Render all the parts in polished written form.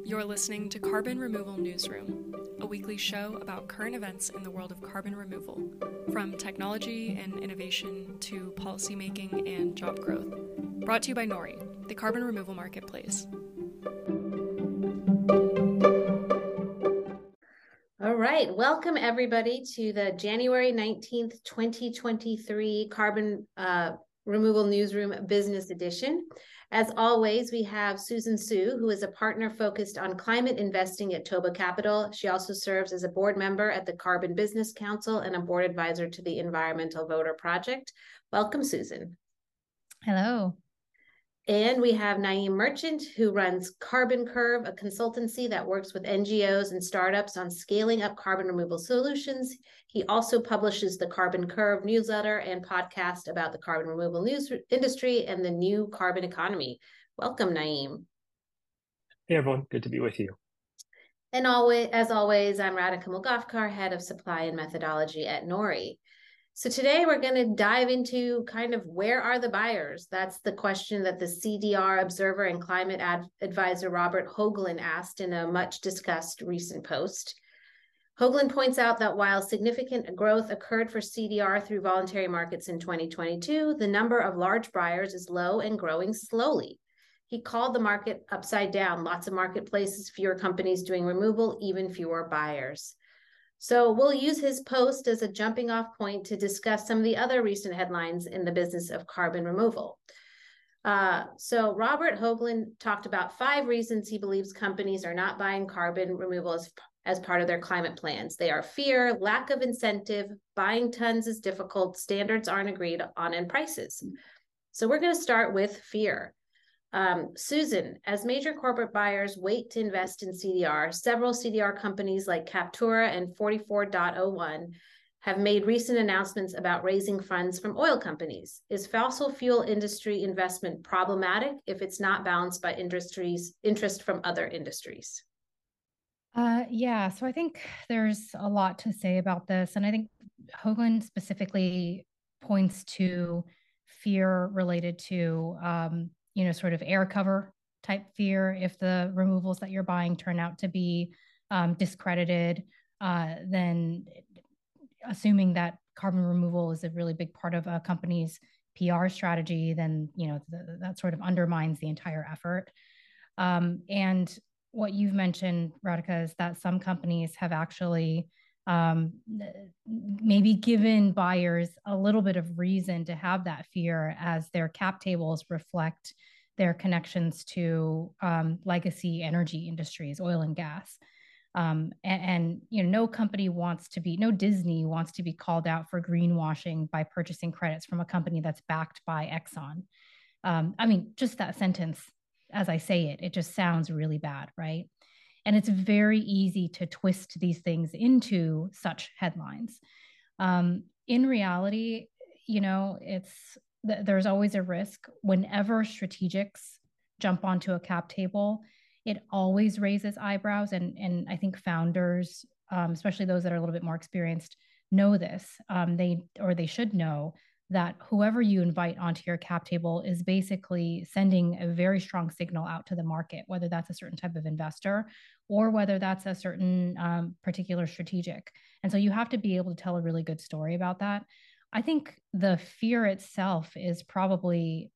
You're listening to Carbon Removal Newsroom, a weekly show about current events in the world of carbon removal, from technology and innovation to policymaking and job growth. Brought to you by Nori, the carbon removal marketplace. All right, welcome everybody to the January 19th, 2023 Carbon Removal Newsroom Business Edition. As always, we have Susan Su, who is a partner focused on climate investing at Toba Capital. She also serves as a board member at the Carbon Business Council and a board advisor to the Environmental Voter Project. Welcome, Susan. Hello. And we have Naeem Merchant, who runs Carbon Curve, a consultancy that works with NGOs and startups on scaling up carbon removal solutions. He also publishes the Carbon Curve newsletter and podcast about the carbon removal news industry and the new carbon economy. Welcome, Naeem. Hey, everyone. Good to be with you. And as always, I'm Radhika Mulgafkar, head of supply and methodology at Nori. So today we're going to dive into kind of where are the buyers? That's the question that the CDR observer and climate advisor Robert Hoagland asked in a much discussed recent post. Hoagland points out that while significant growth occurred for CDR through voluntary markets in 2022, the number of large buyers is low and growing slowly. He called the market upside down, lots of marketplaces, fewer companies doing removal, even fewer buyers. So we'll use his post as a jumping off point to discuss some of the other recent headlines in the business of carbon removal. So Robert Hoagland talked about 5 reasons he believes companies are not buying carbon removal as part of their climate plans. They are fear, lack of incentive, buying tons is difficult, standards aren't agreed on, and prices. So we're going to start with fear. Susan, as major corporate buyers wait to invest in CDR, several CDR companies like Captura and 44.01 have made recent announcements about raising funds from oil companies. Is fossil fuel industry investment problematic if it's not balanced by interest from other industries? Yeah, so I think there's a lot to say about this. And I think Hoagland specifically points to fear related to sort of air cover type fear. If the removals that you're buying turn out to be discredited, then assuming that carbon removal is a really big part of a company's PR strategy, then that sort of undermines the entire effort. And what you've mentioned, Radhika, is that some companies have actually maybe given buyers a little bit of reason to have that fear as their cap tables reflect their connections to legacy energy industries, oil and gas. No company wants to be, no Disney wants to be called out for greenwashing by purchasing credits from a company that's backed by Exxon. Just that sentence, as I say it, it just sounds really bad, right? And it's very easy to twist these things into such headlines. In reality, there's always a risk. Whenever strategics jump onto a cap table, it always raises eyebrows. And I think founders, especially those that are a little bit more experienced, know this. They should know that whoever you invite onto your cap table is basically sending a very strong signal out to the market, whether that's a certain type of investor or whether that's a certain particular strategic. And so you have to be able to tell a really good story about that. I think the fear itself is probably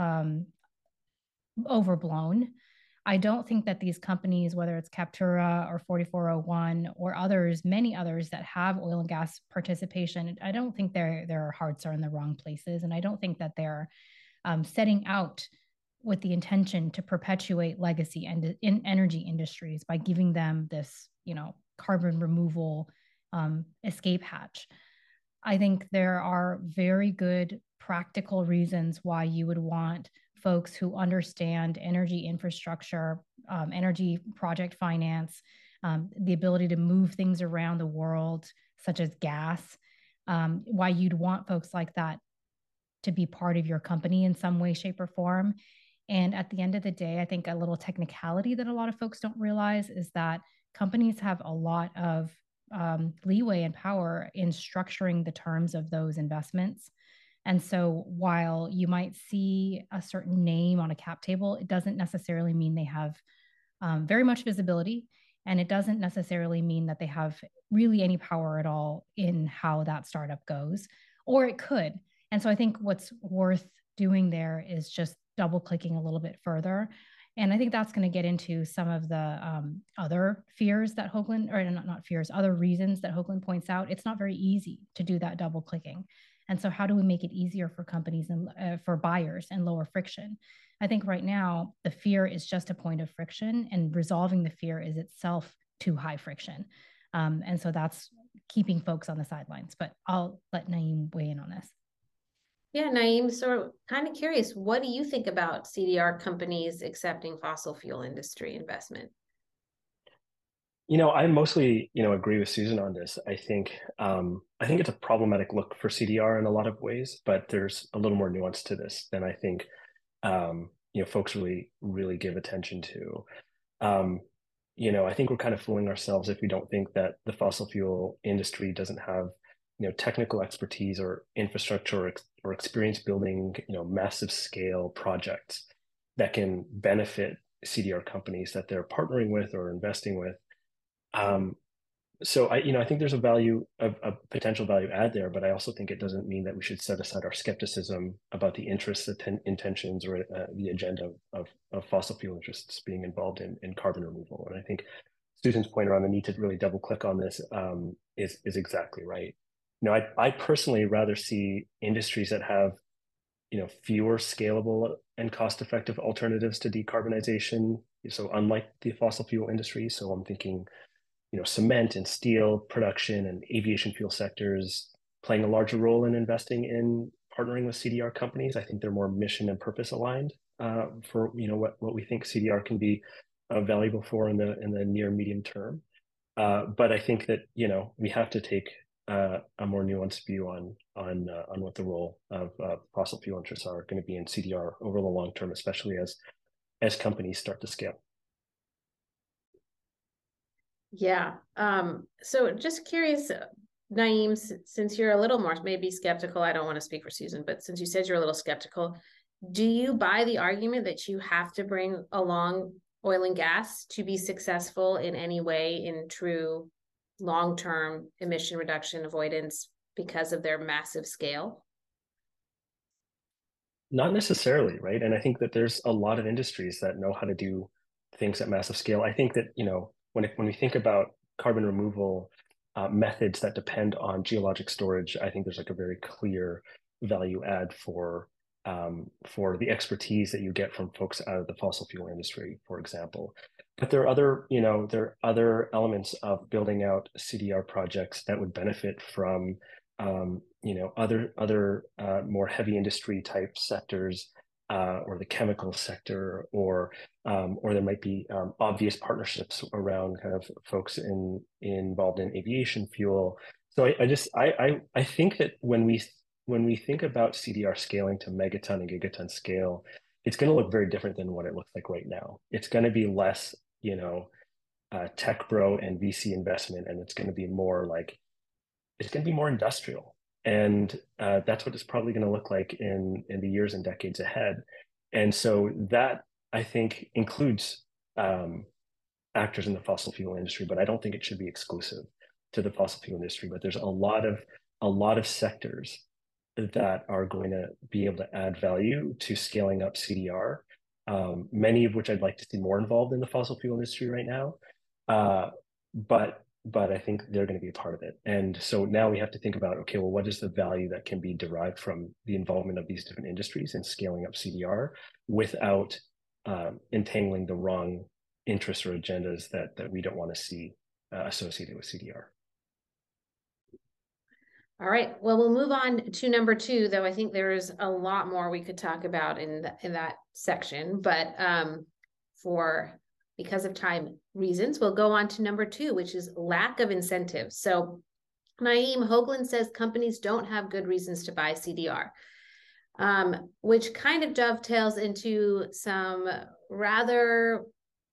overblown. I don't think that these companies, whether it's Captura or 4401 or others, many others that have oil and gas participation, I don't think their hearts are in the wrong places. And I don't think that they're setting out with the intention to perpetuate legacy and in energy industries by giving them this, carbon removal escape hatch. I think there are very good practical reasons why you would want folks who understand energy infrastructure, energy project finance, the ability to move things around the world, such as gas, why you'd want folks like that to be part of your company in some way, shape, or form. And at the end of the day, I think a little technicality that a lot of folks don't realize is that companies have a lot of leeway and power in structuring the terms of those investments. And so while you might see a certain name on a cap table, it doesn't necessarily mean they have very much visibility. And it doesn't necessarily mean that they have really any power at all in how that startup goes, or it could. And so I think what's worth doing there is just double clicking a little bit further. And I think that's going to get into some of the other fears that Hoagland, or not fears, other reasons that Hoagland points out. It's not very easy to do that double clicking. And so how do we make it easier for companies and for buyers and lower friction? I think right now the fear is just a point of friction, and resolving the fear is itself too high friction. And so that's keeping folks on the sidelines. But I'll let Naeem weigh in on this. Yeah, Naeem, so kind of curious, what do you think about CDR companies accepting fossil fuel industry investment? I mostly, agree with Susan on this. I think it's a problematic look for CDR in a lot of ways, but there's a little more nuance to this than I think, folks really give attention to. I think we're kind of fooling ourselves if we don't think that the fossil fuel industry doesn't have, technical expertise or infrastructure or experience building, massive scale projects that can benefit CDR companies that they're partnering with or investing with. So I think there's a potential value add there, but I also think it doesn't mean that we should set aside our skepticism about the interests, intentions, or the agenda of fossil fuel interests being involved in carbon removal. And I think Susan's point around the need to really double click on this is exactly right. I personally rather see industries that have fewer scalable and cost-effective alternatives to decarbonization. So unlike the fossil fuel industry, so I'm thinking cement and steel production and aviation fuel sectors playing a larger role in investing in partnering with CDR companies. I think they're more mission and purpose aligned for what we think CDR can be valuable for in the near medium term. But I think that we have to take a more nuanced view on what the role of fossil fuel interests are going to be in CDR over the long term, especially as companies start to scale. Yeah. So just curious, Naeem, since you're a little more maybe skeptical, I don't want to speak for Susan, but since you said you're a little skeptical, do you buy the argument that you have to bring along oil and gas to be successful in any way in true long-term emission reduction avoidance because of their massive scale? Not necessarily, right? And I think that there's a lot of industries that know how to do things at massive scale. I think that, when we think about carbon removal methods that depend on geologic storage, I think there's like a very clear value add for the expertise that you get from folks out of the fossil fuel industry, for example. But there are other elements of building out CDR projects that would benefit from other more heavy industry type sectors, or the chemical sector, or there might be obvious partnerships around kind of folks involved in aviation fuel. So I think that when we think about CDR scaling to megaton and gigaton scale, it's going to look very different than what it looks like right now. It's going to be less, tech bro and VC investment, and it's going to be more industrial. And that's what it's probably going to look like in the years and decades ahead. And so that, I think, includes actors in the fossil fuel industry, but I don't think it should be exclusive to the fossil fuel industry. But there's a lot of sectors that are going to be able to add value to scaling up CDR, many of which I'd like to see more involved in the fossil fuel industry right now. But I think they're going to be a part of it. And so now we have to think about, okay, well, what is the value that can be derived from the involvement of these different industries in scaling up CDR without entangling the wrong interests or agendas that we don't want to see associated with CDR. All right. Well, we'll move on to number 2, though I think there is a lot more we could talk about in that section. But because of time reasons, we'll go on to number 2, which is lack of incentives. So Naeem, Hoagland says companies don't have good reasons to buy CDR, which kind of dovetails into some rather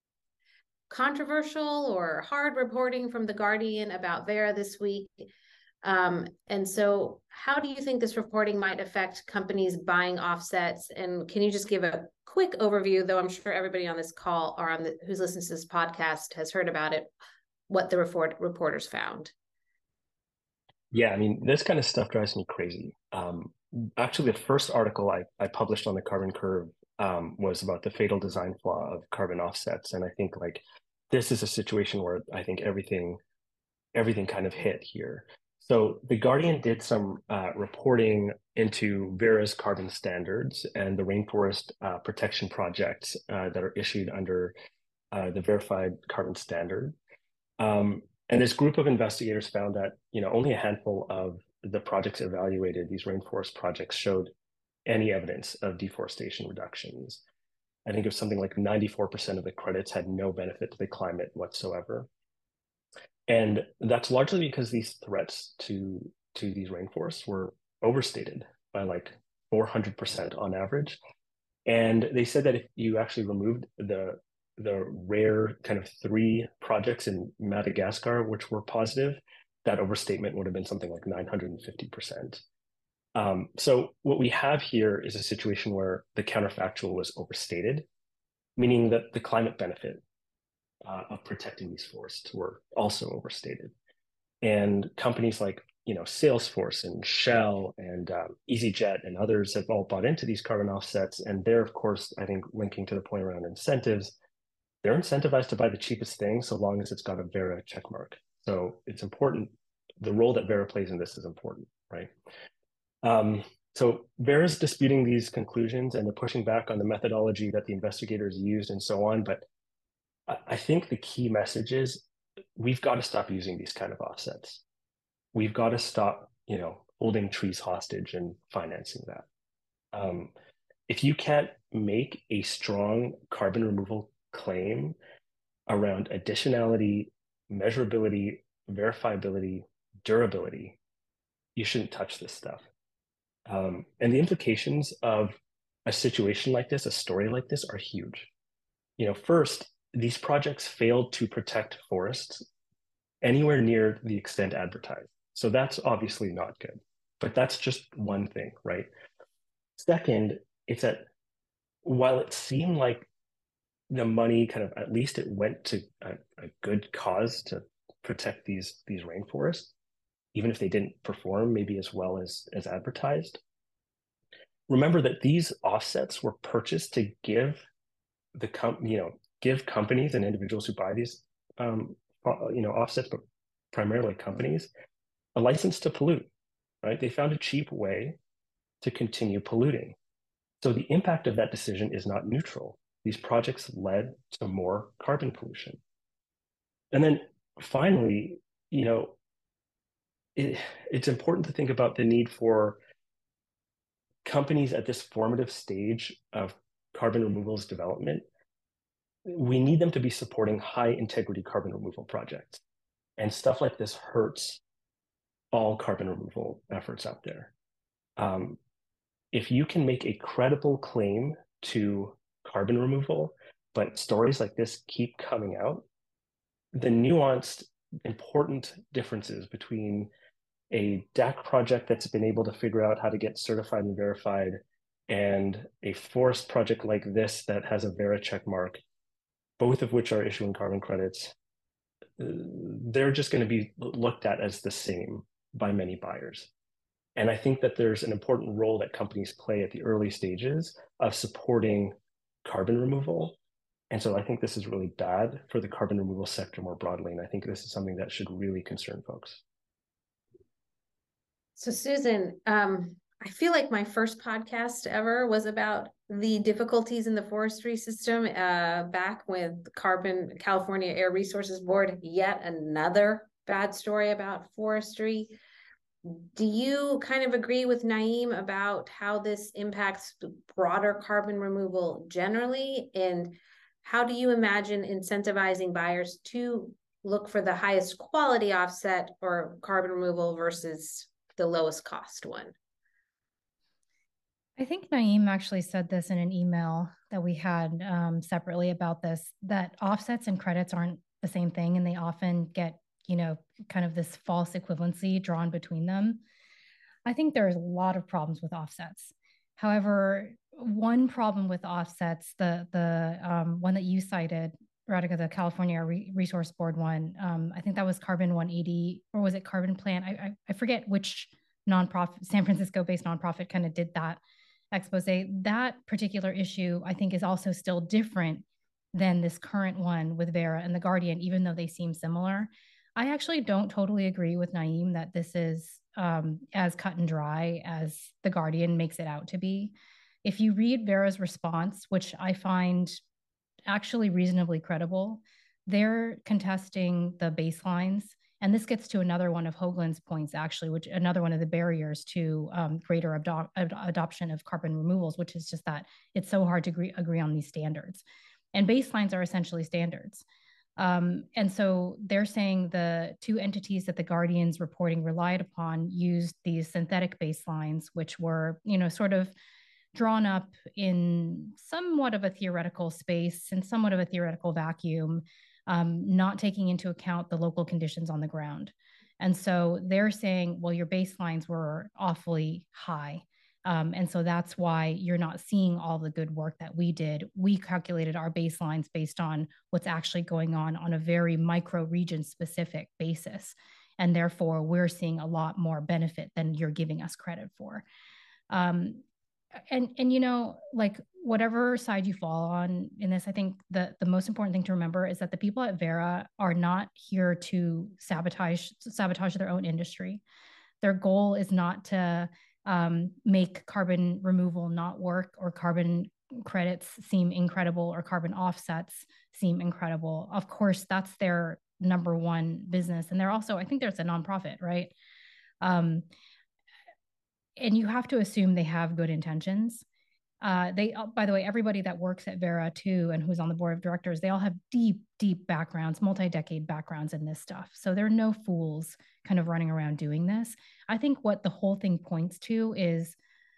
controversial or hard reporting from The Guardian about Verra this week. And so how do you think this reporting might affect companies buying offsets? And can you just give a quick overview, though I'm sure everybody on this call or who's listening to this podcast has heard about it, what the reporters found? Yeah, I mean, this kind of stuff drives me crazy. Actually, the first article I published on the carbon curve was about the fatal design flaw of carbon offsets. And I think like this is a situation where I think everything kind of hit here. So the Guardian did some reporting into Verra's carbon standards and the rainforest protection projects that are issued under the verified carbon standard. And this group of investigators found that, only a handful of the projects evaluated, these rainforest projects, showed any evidence of deforestation reductions. I think it was something like 94% of the credits had no benefit to the climate whatsoever. And that's largely because these threats to these rainforests were overstated by like 400% on average. And they said that if you actually removed the rare kind of 3 projects in Madagascar, which were positive, that overstatement would have been something like 950%. So what we have here is a situation where the counterfactual was overstated, meaning that the climate benefit of protecting these forests were also overstated. And companies like Salesforce and Shell and EasyJet and others have all bought into these carbon offsets. And they're, of course, I think linking to the point around incentives, they're incentivized to buy the cheapest thing so long as it's got a Verra checkmark. So it's important. The role that Verra plays in this is important, right? So Verra's disputing these conclusions and they're pushing back on the methodology that the investigators used and so on. But I think the key message is we've got to stop using these kind of offsets. We've got to stop, holding trees hostage and financing that. If you can't make a strong carbon removal claim around additionality, measurability, verifiability, durability, you shouldn't touch this stuff. And the implications of a situation like this, a story like this, are huge. First, these projects failed to protect forests anywhere near the extent advertised. So that's obviously not good, but that's just one thing, right? Second, it's that while it seemed like the money kind of, at least it went to a good cause to protect these rainforests, even if they didn't perform maybe as well as advertised. Remember that these offsets were purchased to give give companies and individuals who buy these offsets, but primarily companies, a license to pollute, right? They found a cheap way to continue polluting. So the impact of that decision is not neutral. These projects led to more carbon pollution. And then finally, it's important to think about the need for companies at this formative stage of carbon removal's development. We need them to be supporting high integrity carbon removal projects. And stuff like this hurts all carbon removal efforts out there. If you can make a credible claim to carbon removal, but stories like this keep coming out, the nuanced, important differences between a DAC project that's been able to figure out how to get certified and verified and a forest project like this that has a Verra check mark, both of which are issuing carbon credits, they're just going to be looked at as the same by many buyers. And I think that there's an important role that companies play at the early stages of supporting carbon removal. And so I think this is really bad for the carbon removal sector more broadly. And I think this is something that should really concern folks. So Susan, I feel like my first podcast ever was about the difficulties in the forestry system back with California Air Resources Board, yet another bad story about forestry. Do you kind of agree with Naeem about how this impacts broader carbon removal generally? And how do you imagine incentivizing buyers to look for the highest quality offset or carbon removal versus the lowest cost one? I think Naeem actually said this in an email that we had separately about this, that offsets and credits aren't the same thing, and they often get kind of this false equivalency drawn between them. I think there's a lot of problems with offsets. However, one problem with offsets, the one that you cited, Radhika, the California Resource Board one, I think that was Carbon 180, or was it Carbon Plan? I forget which nonprofit, San Francisco-based nonprofit, kind of did that expose. That particular issue, I think, is also still different than this current one with Verra and The Guardian, even though they seem similar. I actually don't totally agree with Naeem that this is as cut and dry as The Guardian makes it out to be. If you read Verra's response, which I find actually reasonably credible, they're contesting the baselines. And this gets to another one of Hoagland's points, actually, which another one of the barriers to greater adoption of carbon removals, which is just that it's so hard to agree on these standards. And baselines are essentially standards. And so they're saying the two entities that the Guardian's reporting relied upon used these synthetic baselines, which were, sort of drawn up in somewhat of a theoretical space and somewhat of a theoretical vacuum, not taking into account the local conditions on the ground. And so they're saying, well, your baselines were awfully high. And so that's why you're not seeing all the good work that we did. We calculated our baselines based on what's actually going on a very micro region specific basis. And therefore, we're seeing a lot more benefit than you're giving us credit for. And like whatever side you fall on in this, I think the most important thing to remember is that the people at Verra are not here to sabotage their own industry. Their goal is not to make carbon removal not work, or carbon credits seem incredible, or carbon offsets seem incredible. Of course, that's their number one business. And they're also, I think there's a nonprofit, right? And you have to assume they have good intentions. They, by the way, everybody that works at Verra too, and who's on the board of directors, they all have deep, deep backgrounds, multi-decade backgrounds in this stuff. So there are no fools kind of running around doing this. I think what the whole thing points to is,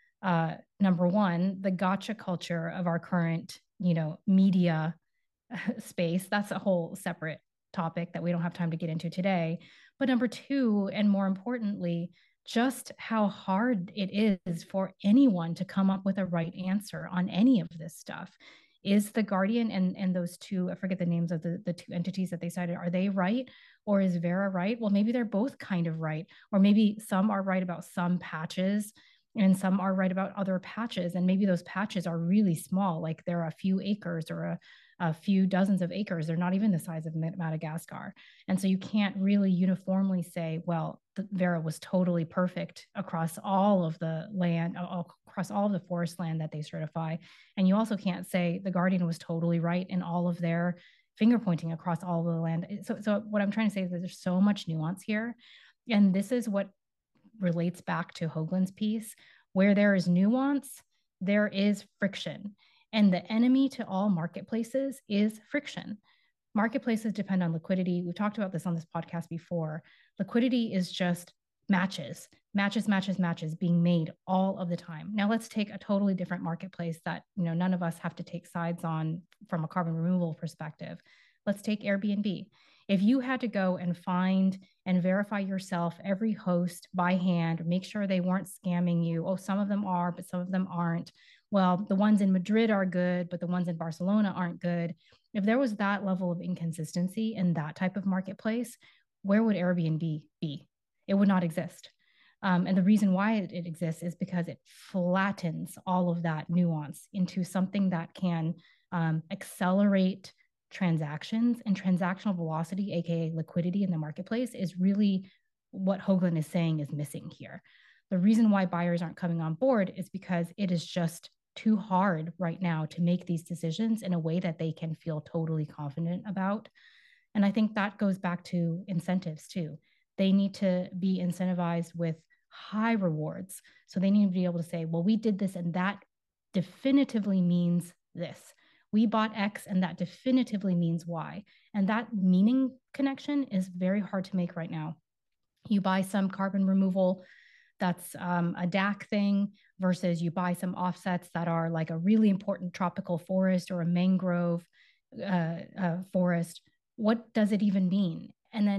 number one, the gotcha culture of our current, media space. That's a whole separate topic that we don't have time to get into today. But number two, and more importantly, just how hard it is for anyone to come up with a right answer on any of this stuff. Is the Guardian and those two, I forget the names of the two entities that they cited, are they right? Or is Verra right? Well, maybe they're both kind of right. Or maybe some are right about some patches and some are right about other patches. And maybe those patches are really small, like they're a few acres or a few dozens of acres. They're not even the size of Madagascar. And so you can't really uniformly say, well, Verra was totally perfect across all of the land, across all of the forest land that they certify. And you also can't say the Guardian was totally right in all of their finger pointing across all of the land. So what I'm trying to say is that there's so much nuance here. And this is what relates back to Hoagland's piece. Where there is nuance, there is friction. And the enemy to all marketplaces is friction. Marketplaces depend on liquidity. We've talked about this on this podcast before. Liquidity is just matches being made all of the time. Now let's take a totally different marketplace that none of us have to take sides on from a carbon removal perspective. Let's take Airbnb. If you had to go and find and verify yourself every host by hand, make sure they weren't scamming you. Oh, some of them are, but some of them aren't. Well, the ones in Madrid are good, but the ones in Barcelona aren't good. If there was that level of inconsistency in that type of marketplace, where would Airbnb be? It would not exist. And the reason why it exists is because it flattens all of that nuance into something that can accelerate transactions, and transactional velocity, aka liquidity in the marketplace, is really what Hoagland is saying is missing here. The reason why buyers aren't coming on board is because it is just too hard right now to make these decisions in a way that they can feel totally confident about. And I think that goes back to incentives too. They need to be incentivized with high rewards. So they need to be able to say, well, we did this and that definitively means this. We bought X and that definitively means Y. And that meaning connection is very hard to make right now. You buy some carbon removal that's a DAC thing versus you buy some offsets that are like a really important tropical forest or a mangrove forest. What does it even mean? And then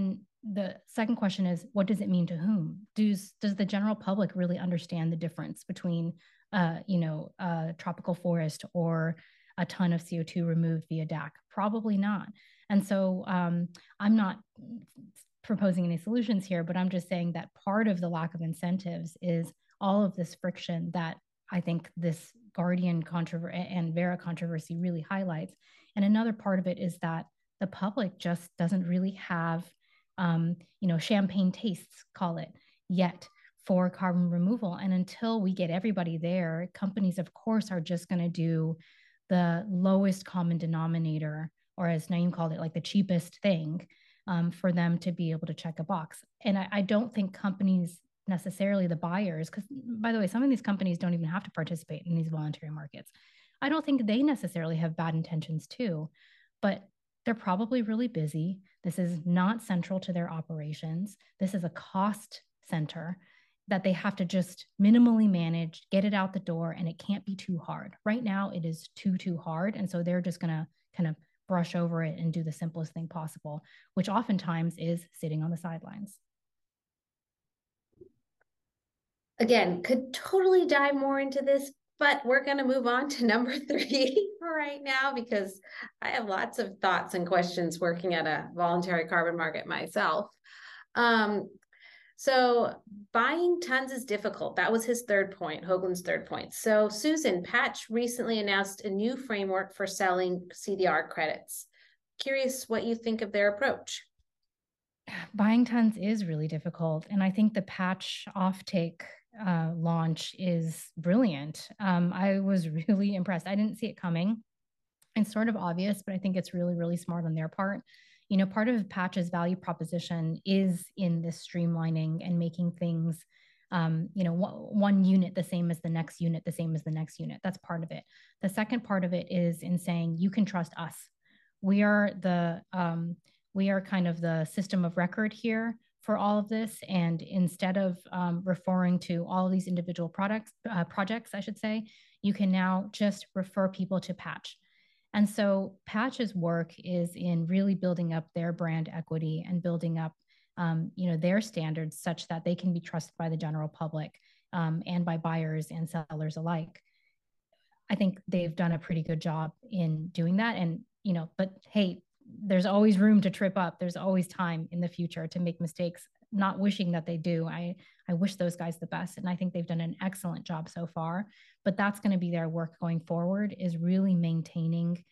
the second question is, what does it mean to whom? Does the general public really understand the difference between, a tropical forest or a ton of CO2 removed via DAC? Probably not. And so I'm not proposing any solutions here, but I'm just saying that part of the lack of incentives is all of this friction that I think this Guardian controversy and Verra controversy really highlights. And another part of it is that the public just doesn't really have, champagne tastes, call it, yet for carbon removal. And until we get everybody there, companies, of course, are just going to do the lowest common denominator, or as Naeem called it, like the cheapest thing, for them to be able to check a box. And I don't think companies necessarily, the buyers, because by the way, some of these companies don't even have to participate in these voluntary markets. I don't think they necessarily have bad intentions too, but they're probably really busy. This is not central to their operations. This is a cost center that they have to just minimally manage, get it out the door, and it can't be too hard. Right now, it is too hard. And so they're just going to kind of brush over it and do the simplest thing possible, which oftentimes is sitting on the sidelines. Again, could totally dive more into this, but we're going to move on to number 3 for right now, because I have lots of thoughts and questions working at a voluntary carbon market myself. So buying tons is difficult. That was his third point, Hoagland's third point. So Susan, Patch recently announced a new framework for selling CDR credits. Curious what you think of their approach. Buying tons is really difficult. And I think the Patch offtake launch is brilliant. I was really impressed. I didn't see it coming. It's sort of obvious, but I think it's really, really smart on their part. Part of Patch's value proposition is in this streamlining and making things, one unit the same as the next unit, the same as the next unit. That's part of it. The second part of it is in saying you can trust us. We are kind of the system of record here for all of this. And instead of referring to all of these individual projects, I should say, you can now just refer people to Patch. And so Patch's work is in really building up their brand equity and building up, their standards such that they can be trusted by the general public and by buyers and sellers alike. I think they've done a pretty good job in doing that. And, but hey, there's always room to trip up. There's always time in the future to make mistakes, not wishing that they do. I wish those guys the best. And I think they've done an excellent job so far, but that's going to be their work going forward, is really maintaining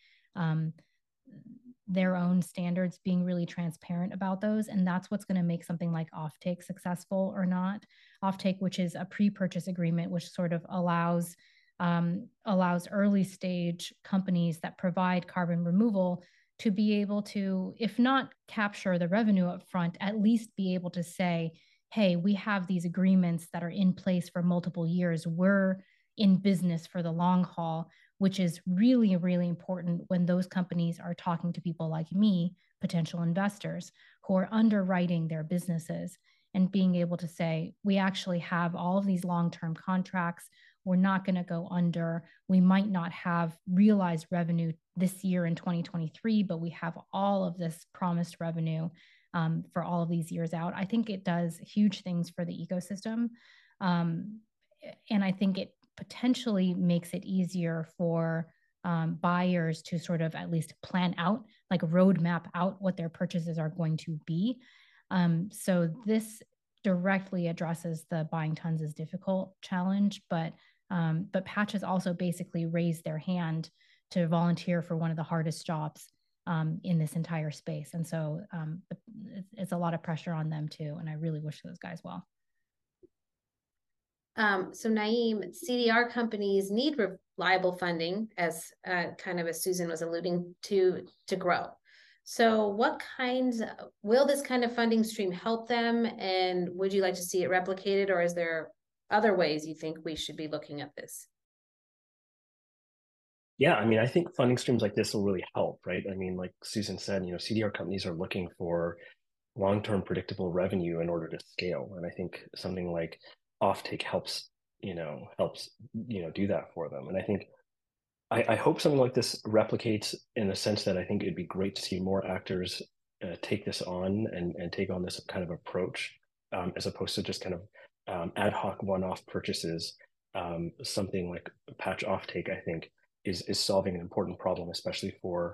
their own standards, being really transparent about those. And that's what's going to make something like offtake successful or not. Offtake, which is a pre-purchase agreement, which sort of allows early stage companies that provide carbon removal to be able to, if not capture the revenue up front, at least be able to say, hey, we have these agreements that are in place for multiple years. We're in business for the long haul, which is really, really important when those companies are talking to people like me, potential investors, who are underwriting their businesses, and being able to say, we actually have all of these long-term contracts. We're not going to go under. We might not have realized revenue this year in 2023, but we have all of this promised revenue for all of these years out. I think it does huge things for the ecosystem. And I think it potentially makes it easier for buyers to sort of at least plan out, like roadmap out what their purchases are going to be. So this directly addresses the buying tons is difficult challenge, but Patch has also basically raised their hand to volunteer for one of the hardest jobs in this entire space. And so it's a lot of pressure on them too. And I really wish those guys well. So Naeem, CDR companies need reliable funding, as kind of as Susan was alluding to grow. So what kinds, will this kind of funding stream help them? And would you like to see it replicated, or is there other ways you think we should be looking at this? Yeah, I mean, I think funding streams like this will really help, right? I mean, like Susan said, CDR companies are looking for long-term predictable revenue in order to scale. And I think something like offtake helps do that for them. And I think I hope something like this replicates, in the sense that I think it'd be great to see more actors take this on and take on this kind of approach, as opposed to just kind of ad hoc one-off purchases. Something like patch offtake, I think, is solving an important problem, especially for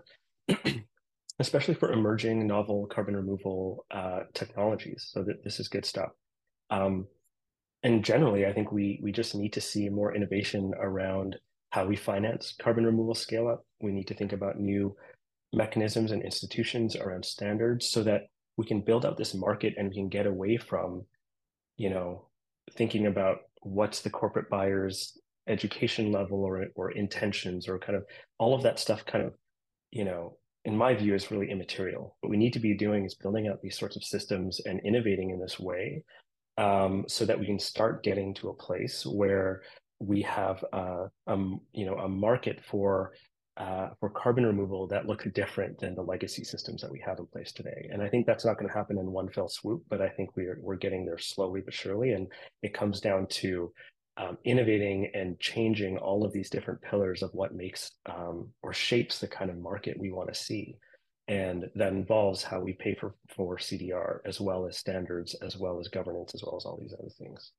emerging novel carbon removal technologies. So that this is good stuff. And generally, I think we just need to see more innovation around how we finance carbon removal scale up. We need to think about new mechanisms and institutions around standards so that we can build out this market and we can get away from, thinking about what's the corporate buyer's education level or intentions or kind of all of that stuff kind of, in my view, is really immaterial. What we need to be doing is building out these sorts of systems and innovating in this way, so that we can start getting to a place where we have a market for carbon removal that looks different than the legacy systems that we have in place today. And I think that's not going to happen in one fell swoop, but I think we're getting there slowly but surely. And it comes down to innovating and changing all of these different pillars of what makes or shapes the kind of market we want to see. And that involves how we pay for CDR, as well as standards, as well as governance, as well as all these other things.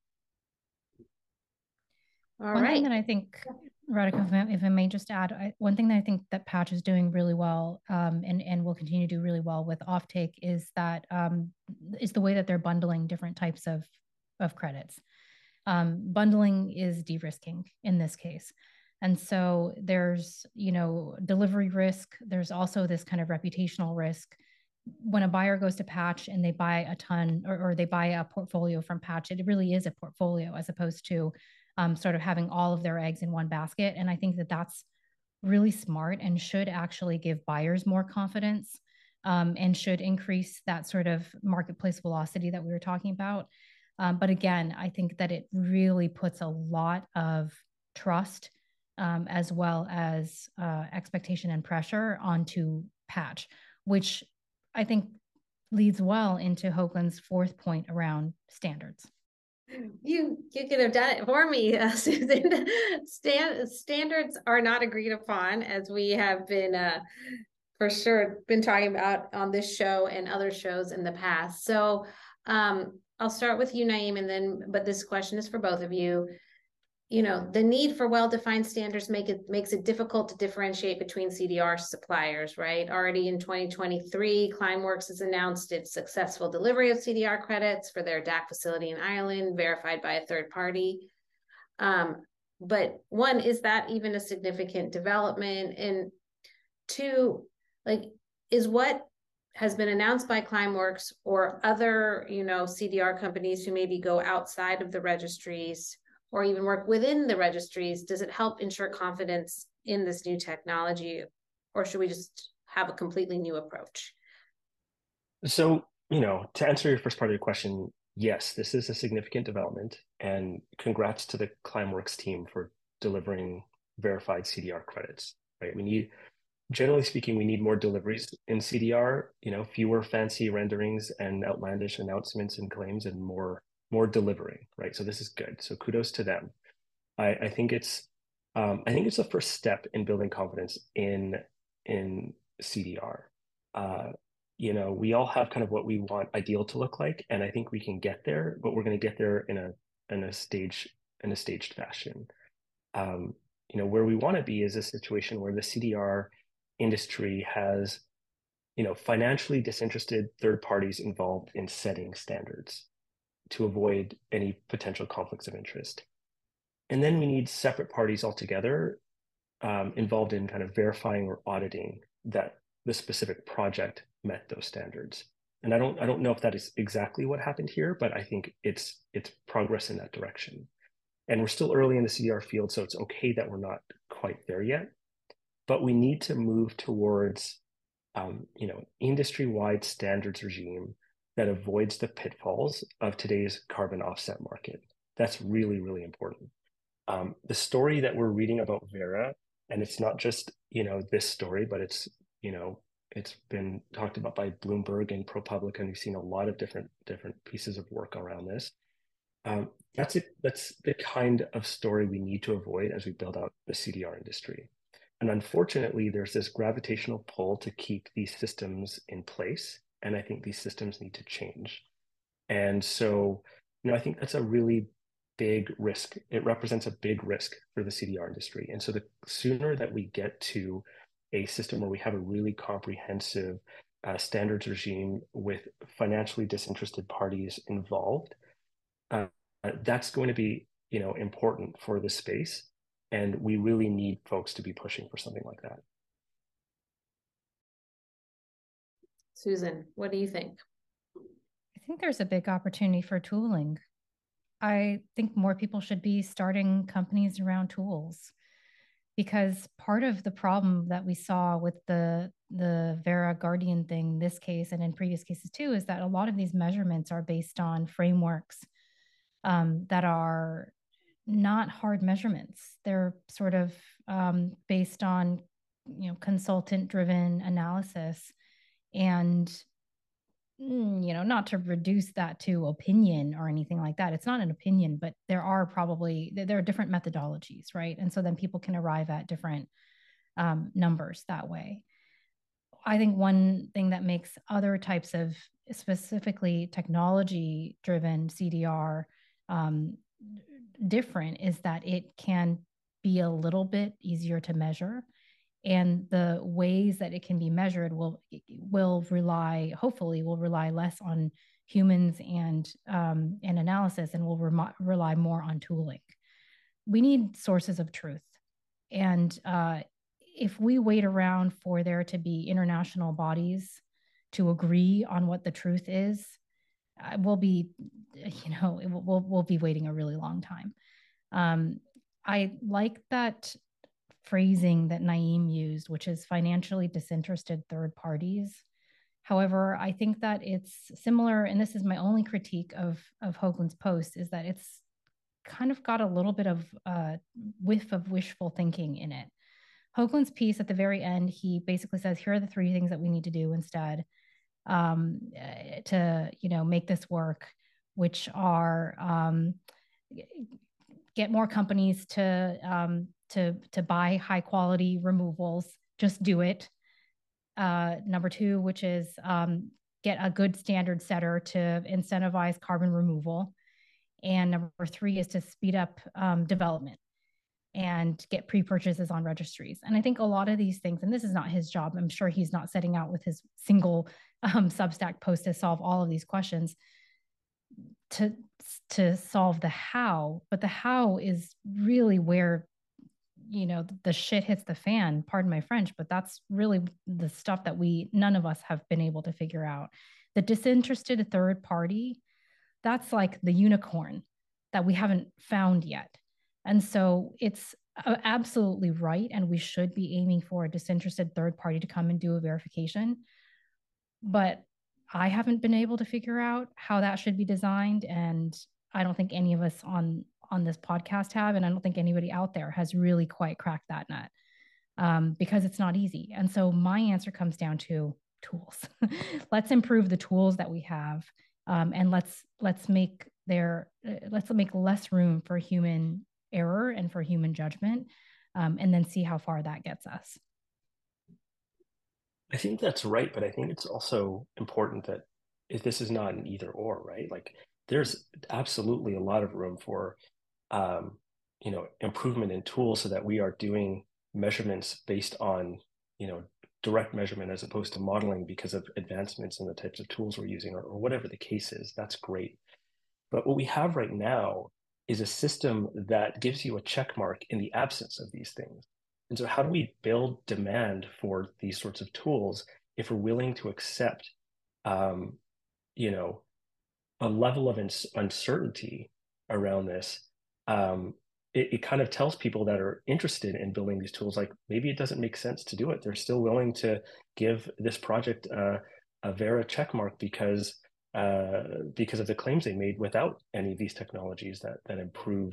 One thing that I think, Radhika, if I may just add, one thing that I think that Patch is doing really well, and will continue to do really well with offtake, is the way that they're bundling different types of credits. Bundling is de-risking in this case. And so there's, delivery risk. There's also this kind of reputational risk. When a buyer goes to Patch and they buy a ton or they buy a portfolio from Patch, it really is a portfolio as opposed to sort of having all of their eggs in one basket. And I think that that's really smart and should actually give buyers more confidence, and should increase that sort of marketplace velocity that we were talking about. But again, I think that it really puts a lot of trust, as well as expectation and pressure onto Patch, which I think leads well into Hoagland's fourth point around standards. You could have done it for me, Susan. Standards are not agreed upon, as we have been for sure been talking about on this show and other shows in the past. So I'll start with you, Naeem, but this question is for both of you. The need for well-defined standards makes it difficult to differentiate between CDR suppliers, right? Already in 2023, Climeworks has announced its successful delivery of CDR credits for their DAC facility in Ireland, verified by a third party. But one, is that even a significant development? And two, is what has been announced by Climeworks or other, CDR companies who maybe go outside of the registries or even work within the registries, does it help ensure confidence in this new technology, or should we just have a completely new approach? So, to answer your first part of your question, yes, this is a significant development, and congrats to the Climeworks team for delivering verified CDR credits, right? Generally speaking, we need more deliveries in CDR, fewer fancy renderings and outlandish announcements and claims, and more delivering, right? So this is good. So kudos to them. I think it's the first step in building confidence in CDR. We all have kind of what we want ideal to look like, and I think we can get there, but we're going to get there in a staged fashion. Where we want to be is a situation where the CDR industry has, financially disinterested third parties involved in setting standards to avoid any potential conflicts of interest. And then we need separate parties altogether involved in kind of verifying or auditing that the specific project met those standards. And I don't know if that is exactly what happened here, but I think it's progress in that direction. And we're still early in the CDR field, so it's okay that we're not quite there yet. But we need to move towards, industry-wide standards regime that avoids the pitfalls of today's carbon offset market. That's really, really important. The story that we're reading about Verra, and it's not just, this story, but it's been talked about by Bloomberg and ProPublica, and we've seen a lot of different pieces of work around this. That's the kind of story we need to avoid as we build out the CDR industry. And unfortunately, there's this gravitational pull to keep these systems in place and I think these systems need to change. And so, I think that's a really big risk. It represents a big risk for the CDR industry. And so the sooner that we get to a system where we have a really comprehensive standards regime with financially disinterested parties involved, that's going to be, important for the space. And we really need folks to be pushing for something like that. Susan, what do you think? I think there's a big opportunity for tooling. I think more people should be starting companies around tools, because part of the problem that we saw with the Vera Guardian thing, this case, and in previous cases too, is that a lot of these measurements are based on frameworks that are not hard measurements. They're sort of based on, consultant-driven analysis, and not to reduce that to opinion or anything like that. It's not an opinion, but there are different methodologies, right? And so then people can arrive at different numbers that way. I think one thing that makes other types of specifically technology-driven CDR different is that it can be a little bit easier to measure. And the ways that it can be measured will hopefully rely less on humans and analysis, and will rely more on tooling. We need sources of truth. And if we wait around for there to be international bodies to agree on what the truth is, we'll be waiting a really long time. I like that phrasing that Naeem used, which is financially disinterested third parties. However, I think that it's similar, and this is my only critique of Hoagland's post, is that it's kind of got a little bit of whiff of wishful thinking in it. Hoagland's piece at the very end, he basically says, here are the 3 things that we need to do instead to make this work, which are get more companies to buy high quality removals. Just do it. Number 2, which is get a good standard setter to incentivize carbon removal. And number 3 is to speed up development and get pre-purchases on registries. And I think a lot of these things, and this is not his job, I'm sure he's not setting out with his single Substack post to solve all of these questions to solve the how, but the how is really where the shit hits the fan, pardon my French, but that's really the stuff that none of us have been able to figure out. The disinterested third party, that's like the unicorn that we haven't found yet. And so it's absolutely right, and we should be aiming for a disinterested third party to come and do a verification. But I haven't been able to figure out how that should be designed, and I don't think any of us on this podcast have, and I don't think anybody out there has really quite cracked that nut, because it's not easy. And so my answer comes down to tools. Let's improve the tools that we have, and let's make less room for human error and for human judgment, and then see how far that gets us. I think that's right, but I think it's also important that this is not an either or, right? Like there's absolutely a lot of room for improvement in tools so that we are doing measurements based on, direct measurement as opposed to modeling because of advancements in the types of tools we're using, or whatever the case is. That's great. But what we have right now is a system that gives you a check mark in the absence of these things. And so how do we build demand for these sorts of tools if we're willing to accept, a level of uncertainty around this? It kind of tells people that are interested in building these tools, like maybe it doesn't make sense to do it. They're still willing to give this project a Vera checkmark because of the claims they made without any of these technologies that improve,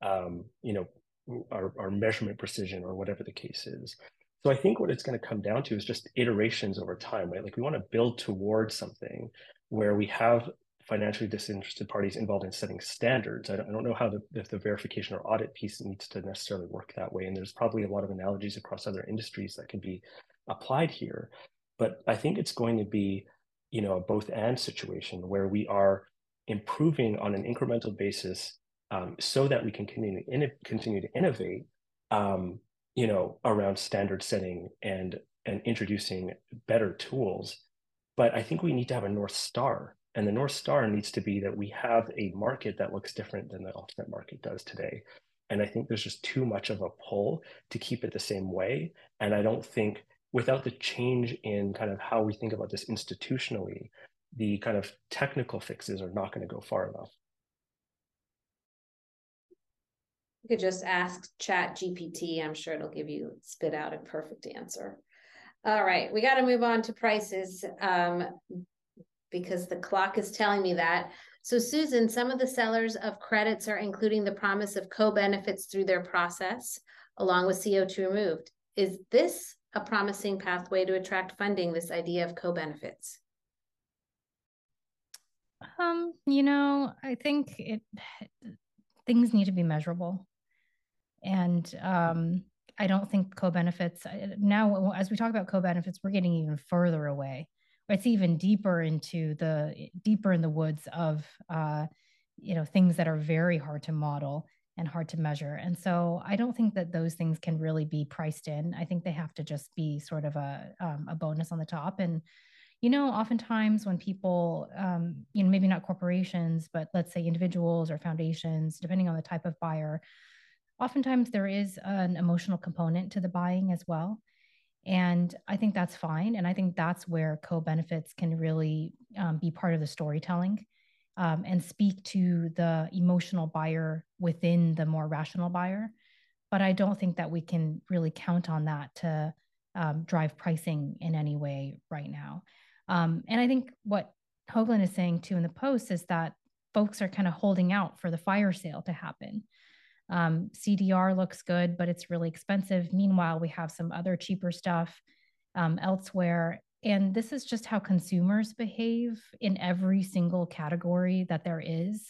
our measurement precision or whatever the case is. So I think what it's going to come down to is just iterations over time, right? Like we want to build towards something where we have financially disinterested parties involved in setting standards. I don't know if the verification or audit piece needs to necessarily work that way. And there's probably a lot of analogies across other industries that can be applied here. But I think it's going to be, a both and situation where we are improving on an incremental basis, so that we can continue to innovate, around standard setting and introducing better tools. But I think we need to have a North Star, and the North Star needs to be that we have a market that looks different than the offset market does today. And I think there's just too much of a pull to keep it the same way. And I don't think without the change in kind of how we think about this institutionally, the kind of technical fixes are not going to go far enough. You could just ask Chat GPT. I'm sure it'll spit out a perfect answer. All right, we got to move on to prices, because the clock is telling me that. So Susan, some of the sellers of credits are including the promise of co-benefits through their process, along with CO2 removed. Is this a promising pathway to attract funding, this idea of co-benefits? I think things need to be measurable. And I don't think co-benefits, now as we talk about co-benefits, we're getting even further away. It's even deeper in the woods of things that are very hard to model and hard to measure. And so I don't think that those things can really be priced in. I think they have to just be sort of a bonus on the top. And oftentimes when people, maybe not corporations, but let's say individuals or foundations, depending on the type of buyer, oftentimes there is an emotional component to the buying as well. And I think that's fine. And I think that's where co-benefits can really be part of the storytelling, and speak to the emotional buyer within the more rational buyer. But I don't think that we can really count on that to drive pricing in any way right now. And I think what Hoagland is saying too in the post is that folks are kind of holding out for the fire sale to happen. CDR looks good, but it's really expensive. Meanwhile, we have some other cheaper stuff elsewhere. And this is just how consumers behave in every single category that there is.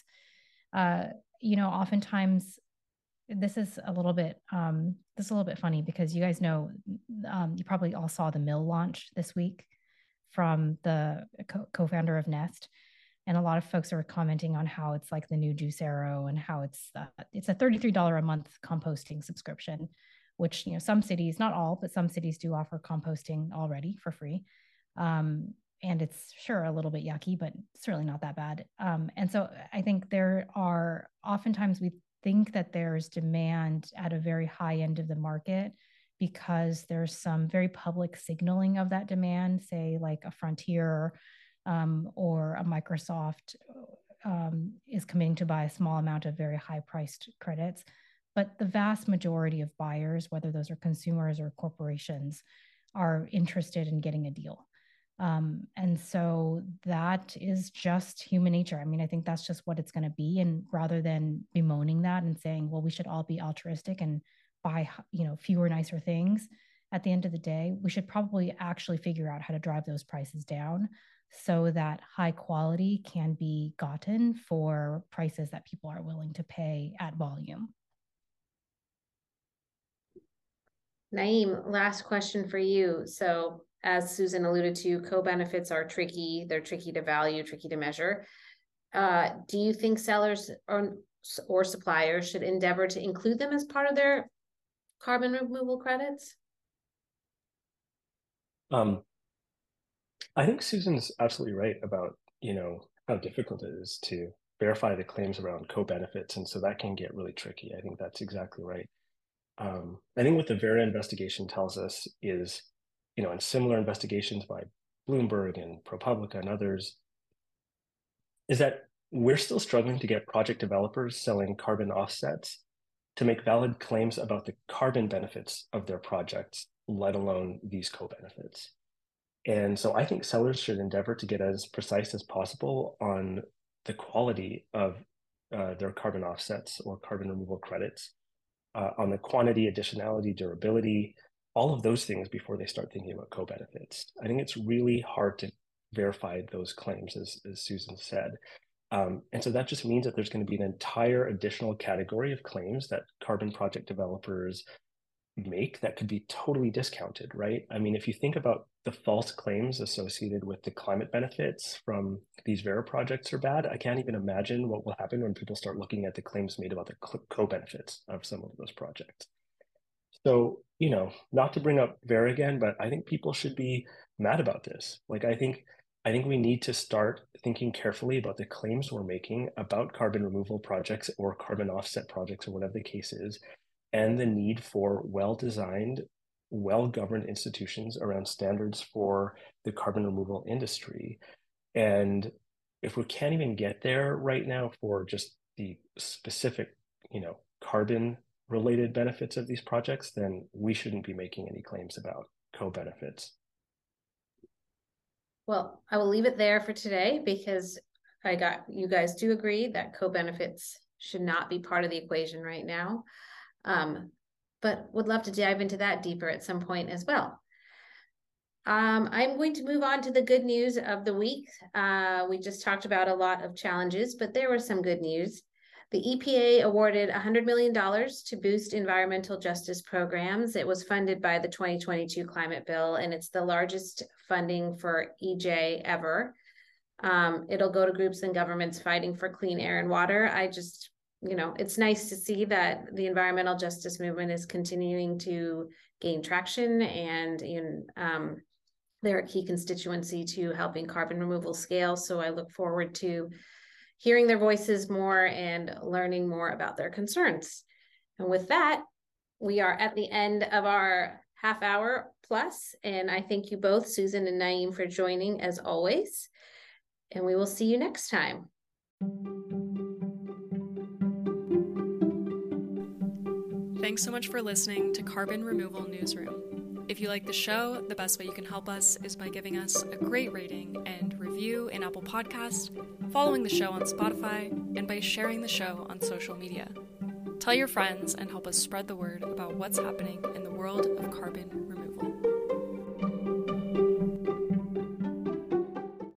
Oftentimes this is a little bit funny because you guys know, you probably all saw the Mill launch this week from the co-founder of Nest. And a lot of folks are commenting on how it's like the new Juicero and how it's a $33 a month composting subscription, which, some cities, not all, but some cities do offer composting already for free. And it's sure a little bit yucky, but certainly not that bad. And so I think oftentimes we think that there's demand at a very high end of the market because there's some very public signaling of that demand, say like a Frontier, or a Microsoft is committing to buy a small amount of very high priced credits. But the vast majority of buyers, whether those are consumers or corporations, are interested in getting a deal. And so that is just human nature. I mean, I think that's just what it's going to be. And rather than bemoaning that and saying, well, we should all be altruistic and buy, fewer, nicer things, at the end of the day, we should probably actually figure out how to drive those prices down so that high quality can be gotten for prices that people are willing to pay at volume. Naeem, last question for you. So as Susan alluded to, co-benefits are tricky. They're tricky to value, tricky to measure. Do you think sellers or suppliers should endeavor to include them as part of their carbon removal credits? I think Susan's absolutely right about, how difficult it is to verify the claims around co-benefits. And so that can get really tricky. I think that's exactly right. I think what the Verra investigation tells us is, and similar investigations by Bloomberg and ProPublica and others, is that we're still struggling to get project developers selling carbon offsets to make valid claims about the carbon benefits of their projects, let alone these co-benefits. And so I think sellers should endeavor to get as precise as possible on the quality of their carbon offsets or carbon removal credits, on the quantity, additionality, durability, all of those things before they start thinking about co-benefits. I think it's really hard to verify those claims, as Susan said. And so that just means that there's going to be an entire additional category of claims that carbon project developers make that could be totally discounted, right? I mean, if you think about the false claims associated with the climate benefits from these Verra projects are bad, I can't even imagine what will happen when people start looking at the claims made about the co-benefits of some of those projects. So, not to bring up Verra again, but I think people should be mad about this. Like, I think we need to start thinking carefully about the claims we're making about carbon removal projects or carbon offset projects or whatever the case is, and the need for well-designed, well-governed institutions around standards for the carbon removal industry. And if we can't even get there right now for just the specific, carbon related benefits of these projects, then we shouldn't be making any claims about co-benefits. Well, I will leave it there for today because you guys do agree that co-benefits should not be part of the equation right now. But would love to dive into that deeper at some point as well. I'm going to move on to the good news of the week. We just talked about a lot of challenges, but there was some good news. The EPA awarded $100 million to boost environmental justice programs. It was funded by the 2022 climate bill, and it's the largest funding for EJ ever. It'll go to groups and governments fighting for clean air and water. It's nice to see that the environmental justice movement is continuing to gain traction, and they're a key constituency to helping carbon removal scale. So I look forward to hearing their voices more and learning more about their concerns. And with that, we are at the end of our half hour plus, and I thank you both, Susan and Naeem, for joining as always, and we will see you next time. Thanks so much for listening to Carbon Removal Newsroom. If you like the show, the best way you can help us is by giving us a great rating and review in Apple Podcasts, following the show on Spotify, and by sharing the show on social media. Tell your friends and help us spread the word about what's happening in the world of carbon removal.